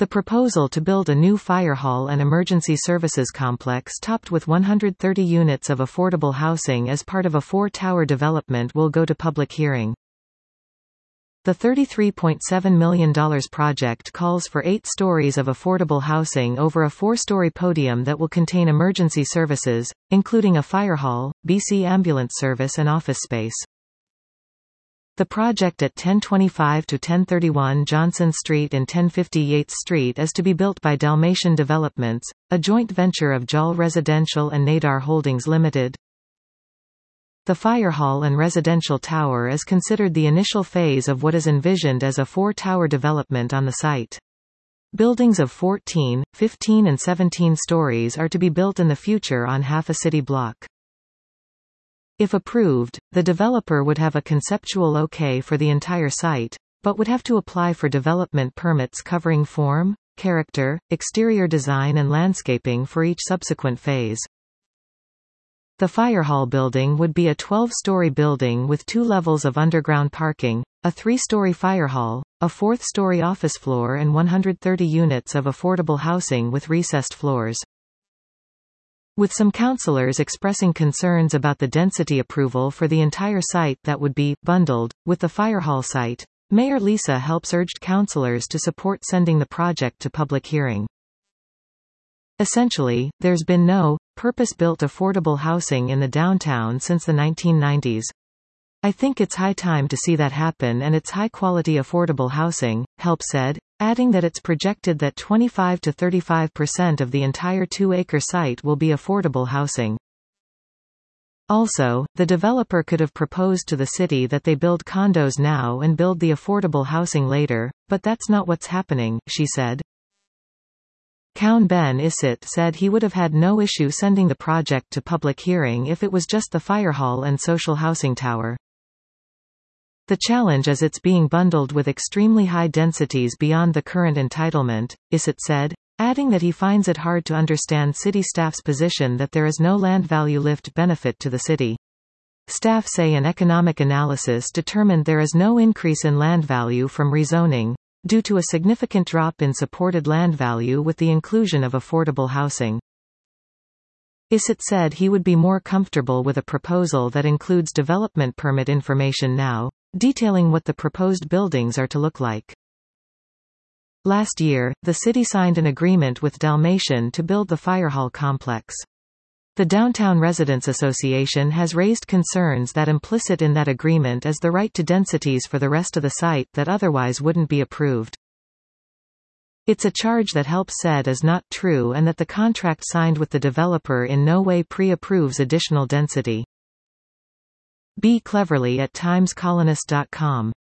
The proposal to build a new fire hall and emergency services complex topped with 130 units of affordable housing as part of a 4-tower development will go to public hearing. The $33.7 million project calls for 8 stories of affordable housing over a 4-story podium that will contain emergency services, including a fire hall, BC ambulance service and office space. The project at 1025 to 1031 Johnson Street and 1050 Yates Street is to be built by Dalmatian Developments, a joint venture of JAL Residential and Nadar Holdings Limited. The fire hall and residential tower is considered the initial phase of what is envisioned as a 4-tower development on the site. Buildings of 14, 15 and 17 stories are to be built in the future on half a city block. If approved, the developer would have a conceptual okay for the entire site, but would have to apply for development permits covering form, character, exterior design and landscaping for each subsequent phase. The fire hall building would be a 12-story building with 2 levels of underground parking, a 3-story fire hall, a 4th-story office floor and 130 units of affordable housing with recessed floors. With some councillors expressing concerns about the density approval for the entire site that would be bundled with the fire hall site, Mayor Lisa Helps urged councillors to support sending the project to public hearing. Essentially, there's been no purpose-built affordable housing in the downtown since the 1990s. I think it's high time to see that happen, and it's high-quality affordable housing, Help said, adding that it's projected that 25 to 35% of the entire 2-acre site will be affordable housing. Also, the developer could have proposed to the city that they build condos now and build the affordable housing later, but that's not what's happening, she said. Count Ben Isset said he would have had no issue sending the project to public hearing if it was just the fire hall and social housing tower. The challenge is it's being bundled with extremely high densities beyond the current entitlement, Isset said, adding that he finds it hard to understand city staff's position that there is no land value lift benefit to the city. Staff say an economic analysis determined there is no increase in land value from rezoning, due to a significant drop in supported land value with the inclusion of affordable housing. Isset said he would be more comfortable with a proposal that includes development permit information now, detailing what the proposed buildings are to look like. Last year, the city signed an agreement with Dalmatian to build the fire hall complex. The Downtown Residents Association has raised concerns that implicit in that agreement is the right to densities for the rest of the site that otherwise wouldn't be approved. It's a charge that Help said is not true and that the contract signed with the developer in no way pre-approves additional density. B. Cleverly at TimesColonist.com